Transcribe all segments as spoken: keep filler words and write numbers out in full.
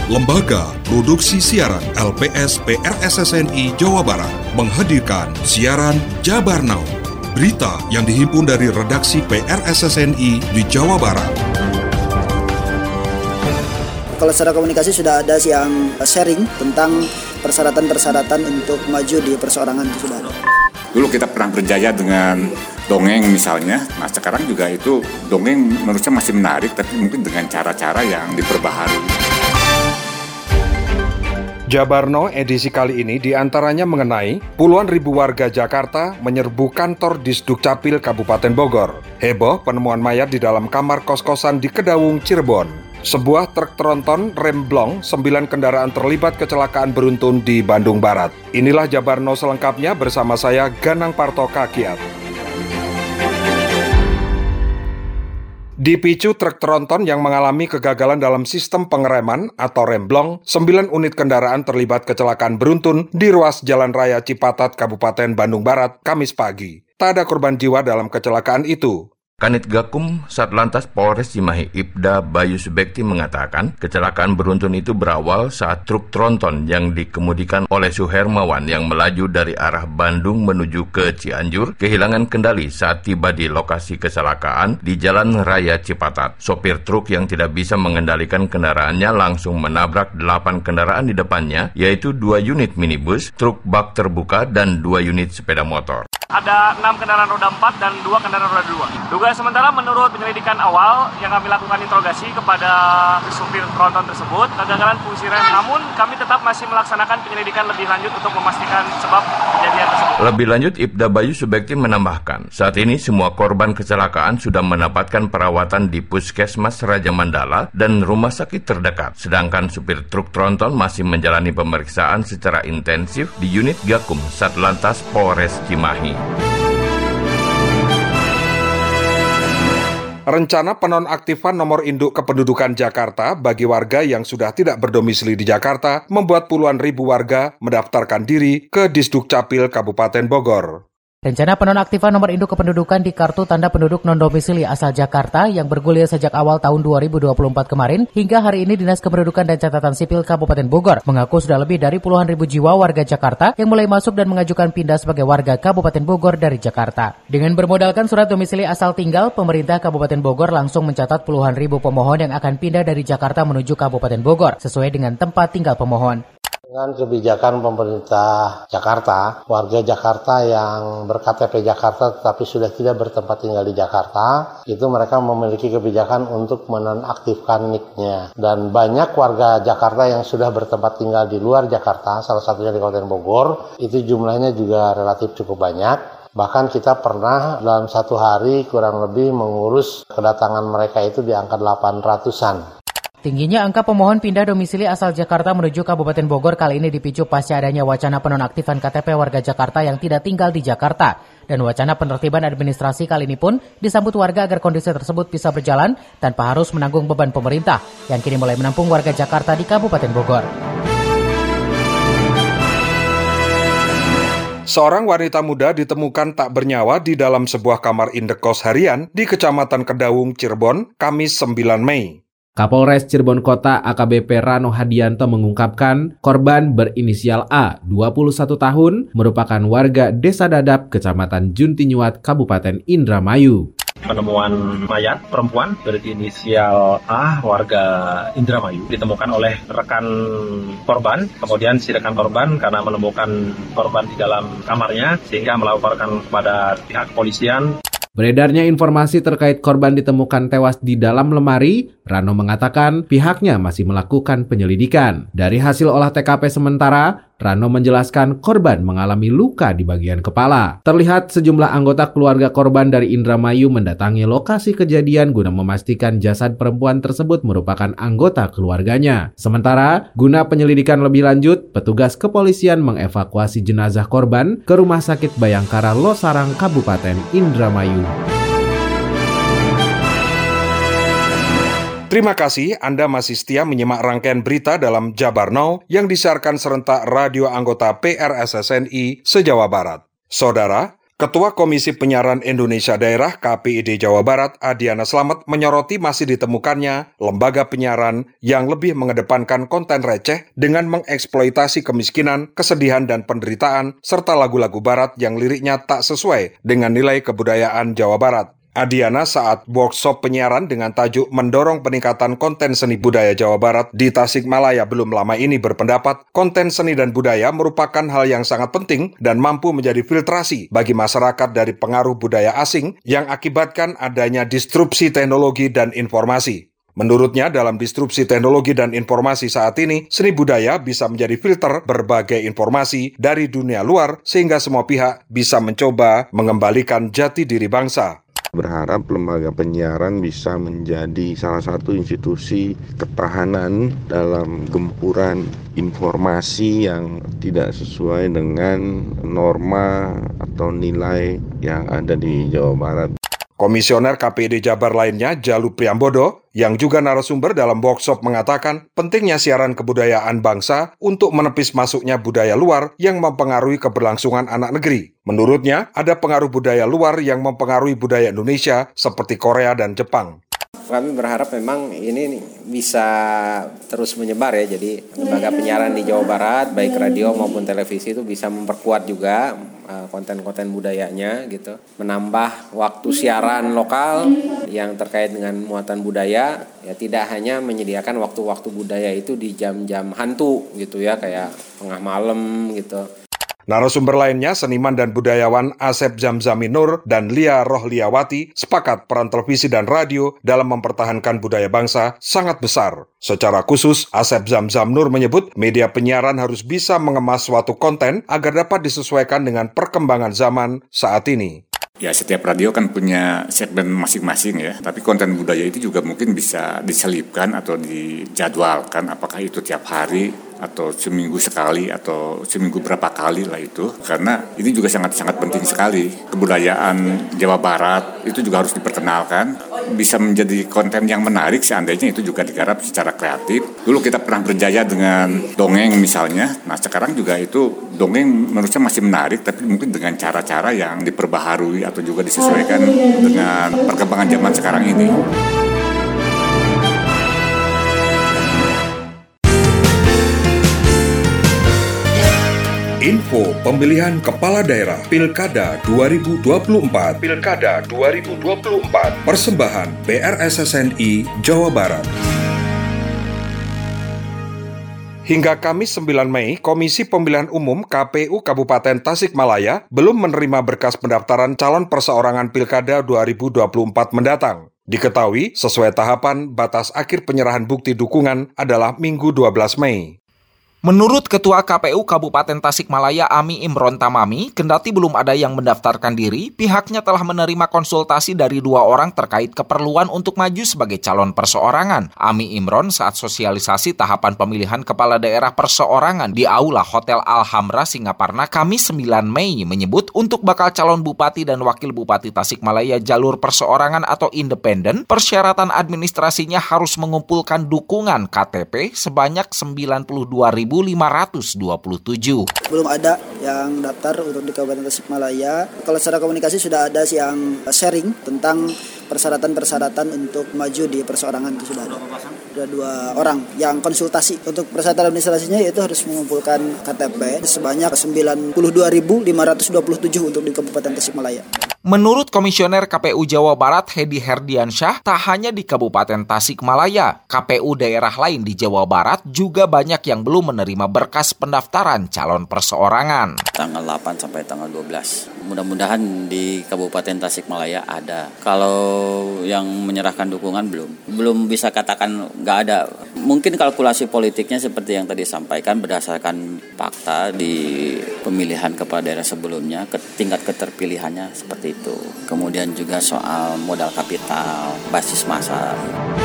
Lembaga Produksi Siaran L P S P R S S N I Jawa Barat menghadirkan siaran Jabar Now, berita yang dihimpun dari redaksi P R S S N I di Jawa Barat. Kalau secara komunikasi sudah ada yang sharing tentang persyaratan-persyaratan untuk maju di perseorangan itu sudah ada. Dulu kita pernah berjaya dengan dongeng misalnya, nah sekarang juga itu dongeng menurut saya masih menarik, tapi mungkin dengan cara-cara yang diperbaharui. Jabar Now edisi kali ini diantaranya mengenai puluhan ribu warga Jakarta menyerbu kantor Disdukcapil Kabupaten Bogor. Heboh penemuan mayat di dalam kamar kos-kosan di Kedawung, Cirebon. Sebuah truk tronton remblong, sembilan kendaraan terlibat kecelakaan beruntun di Bandung Barat. Inilah Jabar Now selengkapnya bersama saya Ganang Parto Kakiat. Dipicu truk tronton yang mengalami kegagalan dalam sistem pengereman atau remblong, sembilan unit kendaraan terlibat kecelakaan beruntun di ruas Jalan Raya Cipatat, Kabupaten Bandung Barat, Kamis pagi. Tak ada korban jiwa dalam kecelakaan itu. Kanit Gakum, Satlantas Polres Cimahi Ibda Bayu Subekti mengatakan kecelakaan beruntun itu berawal saat truk tronton yang dikemudikan oleh Suhermawan yang melaju dari arah Bandung menuju ke Cianjur kehilangan kendali saat tiba di lokasi kecelakaan di Jalan Raya Cipatat. Sopir truk yang tidak bisa mengendalikan kendaraannya langsung menabrak delapan kendaraan di depannya, yaitu dua unit minibus, truk bak terbuka, dan dua unit sepeda motor. Ada enam kendaraan roda empat dan dua kendaraan roda dua. Dugaan sementara menurut penyelidikan awal yang kami lakukan interogasi kepada supir tronton tersebut, kegagalan fungsi rem. Namun kami tetap masih melaksanakan penyelidikan lebih lanjut untuk memastikan sebab kejadian tersebut. Lebih lanjut, Ibda Bayu Subekti menambahkan, saat ini semua korban kecelakaan sudah mendapatkan perawatan di Puskesmas Raja Mandala dan rumah sakit terdekat. Sedangkan supir truk tronton masih menjalani pemeriksaan secara intensif di unit Gakum Satlantas Polres Cimahi. Rencana penonaktifan nomor induk kependudukan Jakarta bagi warga yang sudah tidak berdomisili di Jakarta membuat puluhan ribu warga mendaftarkan diri ke Disdukcapil Kabupaten Bogor. Rencana penonaktifan nomor induk kependudukan di Kartu Tanda Penduduk Non-Domisili asal Jakarta yang bergulir sejak awal tahun dua ribu dua puluh empat kemarin, hingga hari ini Dinas Kependudukan dan Catatan Sipil Kabupaten Bogor mengaku sudah lebih dari puluhan ribu jiwa warga Jakarta yang mulai masuk dan mengajukan pindah sebagai warga Kabupaten Bogor dari Jakarta. Dengan bermodalkan surat domisili asal tinggal, pemerintah Kabupaten Bogor langsung mencatat puluhan ribu pemohon yang akan pindah dari Jakarta menuju Kabupaten Bogor sesuai dengan tempat tinggal pemohon. Dengan kebijakan pemerintah Jakarta, warga Jakarta yang ber-K T P Jakarta tetapi sudah tidak bertempat tinggal di Jakarta, itu mereka memiliki kebijakan untuk menonaktifkan N I K-nya. Dan banyak warga Jakarta yang sudah bertempat tinggal di luar Jakarta, salah satunya di Kabupaten Bogor, itu jumlahnya juga relatif cukup banyak. Bahkan kita pernah dalam satu hari kurang lebih mengurus kedatangan mereka itu di angka delapan ratusan. Tingginya angka pemohon pindah domisili asal Jakarta menuju Kabupaten Bogor kali ini dipicu pasca adanya wacana penonaktifan K T P warga Jakarta yang tidak tinggal di Jakarta. Dan wacana penertiban administrasi kali ini pun disambut warga agar kondisi tersebut bisa berjalan tanpa harus menanggung beban pemerintah yang kini mulai menampung warga Jakarta di Kabupaten Bogor. Seorang wanita muda ditemukan tak bernyawa di dalam sebuah kamar indekos harian di Kecamatan Kedawung, Cirebon, Kamis sembilan Mei. Kapolres Cirebon Kota A K B P Rano Hadianto mengungkapkan korban berinisial A, dua puluh satu tahun, merupakan warga Desa Dadap, Kecamatan Juntinyuat, Kabupaten Indramayu. Penemuan mayat perempuan berinisial A, warga Indramayu, ditemukan oleh rekan korban. Kemudian si rekan korban karena menemukan korban di dalam kamarnya sehingga melaporkan kepada pihak kepolisian. Beredarnya informasi terkait korban ditemukan tewas di dalam lemari, Rano mengatakan pihaknya masih melakukan penyelidikan. Dari hasil olah T K P sementara, Rano menjelaskan korban mengalami luka di bagian kepala. Terlihat sejumlah anggota keluarga korban dari Indramayu mendatangi lokasi kejadian guna memastikan jasad perempuan tersebut merupakan anggota keluarganya. Sementara, guna penyelidikan lebih lanjut, petugas kepolisian mengevakuasi jenazah korban ke Rumah Sakit Bayangkara Losarang, Kabupaten Indramayu. Terima kasih Anda masih setia menyimak rangkaian berita dalam Jabar Now yang disiarkan serentak radio anggota P R S S N I se-Jawa Barat. Saudara, Ketua Komisi Penyiaran Indonesia Daerah K P I D Jawa Barat, Adiana Slamet, menyoroti masih ditemukannya lembaga penyiaran yang lebih mengedepankan konten receh dengan mengeksploitasi kemiskinan, kesedihan, dan penderitaan, serta lagu-lagu barat yang liriknya tak sesuai dengan nilai kebudayaan Jawa Barat. Adiana saat workshop penyiaran dengan tajuk Mendorong Peningkatan Konten Seni Budaya Jawa Barat di Tasikmalaya belum lama ini berpendapat konten seni dan budaya merupakan hal yang sangat penting dan mampu menjadi filtrasi bagi masyarakat dari pengaruh budaya asing yang akibatkan adanya disrupsi teknologi dan informasi. Menurutnya, dalam disrupsi teknologi dan informasi saat ini, seni budaya bisa menjadi filter berbagai informasi dari dunia luar sehingga semua pihak bisa mencoba mengembalikan jati diri bangsa. Berharap lembaga penyiaran bisa menjadi salah satu institusi ketahanan dalam gempuran informasi yang tidak sesuai dengan norma atau nilai yang ada di Jawa Barat. Komisioner K P I D Jabar lainnya, Jalu Priambodo, yang juga narasumber dalam workshop mengatakan pentingnya siaran kebudayaan bangsa untuk menepis masuknya budaya luar yang mempengaruhi keberlangsungan anak negeri. Menurutnya, ada pengaruh budaya luar yang mempengaruhi budaya Indonesia seperti Korea dan Jepang. Kami berharap memang ini bisa terus menyebar ya, jadi lembaga penyiaran di Jawa Barat, baik radio maupun televisi itu bisa memperkuat juga uh, konten-konten budayanya gitu, menambah waktu siaran lokal yang terkait dengan muatan budaya, ya tidak hanya menyediakan waktu-waktu budaya itu di jam-jam hantu gitu ya, kayak tengah malam gitu. Narasumber lainnya, seniman dan budayawan Asep Zamzami Nur dan Lia Rohliawati sepakat peran televisi dan radio dalam mempertahankan budaya bangsa sangat besar. Secara khusus, Asep Zamzam Nur menyebut media penyiaran harus bisa mengemas suatu konten agar dapat disesuaikan dengan perkembangan zaman saat ini. Ya, setiap radio kan punya segmen masing-masing ya, tapi konten budaya itu juga mungkin bisa diselipkan atau dijadwalkan, apakah itu tiap hari atau seminggu sekali atau seminggu berapa kali lah itu, karena ini juga sangat-sangat penting sekali. Kebudayaan Jawa Barat itu juga harus diperkenalkan, bisa menjadi konten yang menarik seandainya itu juga digarap secara kreatif. Dulu kita pernah berjaya dengan dongeng misalnya, nah sekarang juga itu dongeng menurut saya masih menarik, tapi mungkin dengan cara-cara yang diperbaharui atau juga disesuaikan dengan perkembangan zaman sekarang ini. Info pemilihan kepala daerah Pilkada dua ribu dua puluh empat. Pilkada dua ribu dua puluh empat. Persembahan B R S S N I Jawa Barat. Hingga Kamis sembilan Mei, Komisi Pemilihan Umum K P U Kabupaten Tasikmalaya belum menerima berkas pendaftaran calon perseorangan Pilkada dua ribu dua puluh empat mendatang. Diketahui, sesuai tahapan, batas akhir penyerahan bukti dukungan adalah Minggu dua belas Mei. Menurut Ketua K P U Kabupaten Tasikmalaya Ami Imron Tamami, kendati belum ada yang mendaftarkan diri, pihaknya telah menerima konsultasi dari dua orang terkait keperluan untuk maju sebagai calon perseorangan. Ami Imron saat sosialisasi tahapan pemilihan kepala daerah perseorangan di Aula Hotel Alhamra Singaparna Kamis sembilan Mei menyebut untuk bakal calon bupati dan wakil bupati Tasikmalaya jalur perseorangan atau independen, persyaratan administrasinya harus mengumpulkan dukungan K T P sebanyak sembilan puluh dua ribu lima ratus dua puluh tujuh. Belum ada yang daftar untuk di Kabupaten Tasikmalaya. Kalau secara komunikasi sudah ada yang sharing tentang persyaratan-persyaratan untuk maju di perseorangan, itu sudah ada. Ada dua orang yang konsultasi. Untuk persyaratan administrasinya yaitu harus mengumpulkan K T P sebanyak sembilan puluh dua ribu lima ratus dua puluh tujuh untuk di Kabupaten Tasikmalaya. Menurut Komisioner K P U Jawa Barat Hedi Herdiansyah, tak hanya di Kabupaten Tasikmalaya, K P U daerah lain di Jawa Barat juga banyak yang belum menerima berkas pendaftaran calon perseorangan. Tanggal delapan sampai tanggal dua belas. Mudah-mudahan di Kabupaten Tasikmalaya ada. Kalau yang menyerahkan dukungan belum. Belum bisa katakan nggak ada. Mungkin kalkulasi politiknya seperti yang tadi sampaikan berdasarkan fakta di pemilihan kepala daerah sebelumnya, tingkat keterpilihannya seperti itu. Kemudian juga soal modal kapital, basis massa.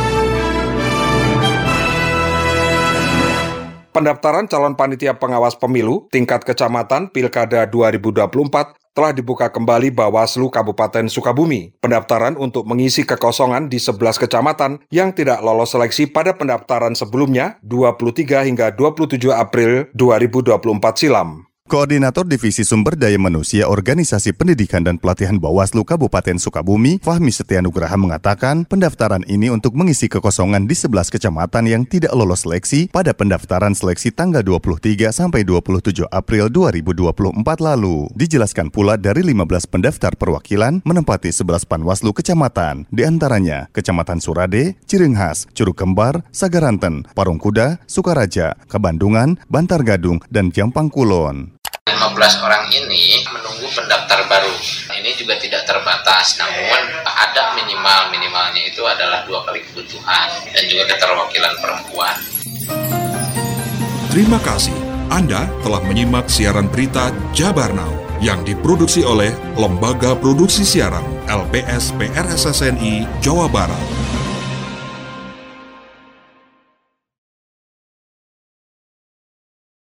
Pendaftaran calon panitia pengawas pemilu tingkat kecamatan Pilkada dua ribu dua puluh empat telah dibuka kembali Bawaslu Kabupaten Sukabumi. Pendaftaran untuk mengisi kekosongan di sebelas kecamatan yang tidak lolos seleksi pada pendaftaran sebelumnya dua puluh tiga hingga dua puluh tujuh April dua ribu dua puluh empat silam. Koordinator Divisi Sumber Daya Manusia Organisasi Pendidikan dan Pelatihan Bawaslu Kabupaten Sukabumi, Fahmi Setianugraha mengatakan pendaftaran ini untuk mengisi kekosongan di sebelas kecamatan yang tidak lolos seleksi pada pendaftaran seleksi tanggal dua puluh tiga sampai dua puluh tujuh April dua ribu dua puluh empat lalu. Dijelaskan pula dari lima belas pendaftar perwakilan menempati sebelas panwaslu kecamatan, di antaranya Kecamatan Surade, Cirenghas, Curug Kembar, Sagaranten, Parungkuda, Sukaraja, Kabandungan, Bantar Gadung, dan Jampang Kulon. lima belas orang ini menunggu pendaftar baru. Ini juga tidak terbatas, namun ada minimal-minimalnya itu adalah dua kali kebutuhan dan juga keterwakilan perempuan. Terima kasih. Anda telah menyimak siaran berita Jabar Now yang diproduksi oleh Lembaga Produksi Siaran L P S P R S S N I Jawa Barat.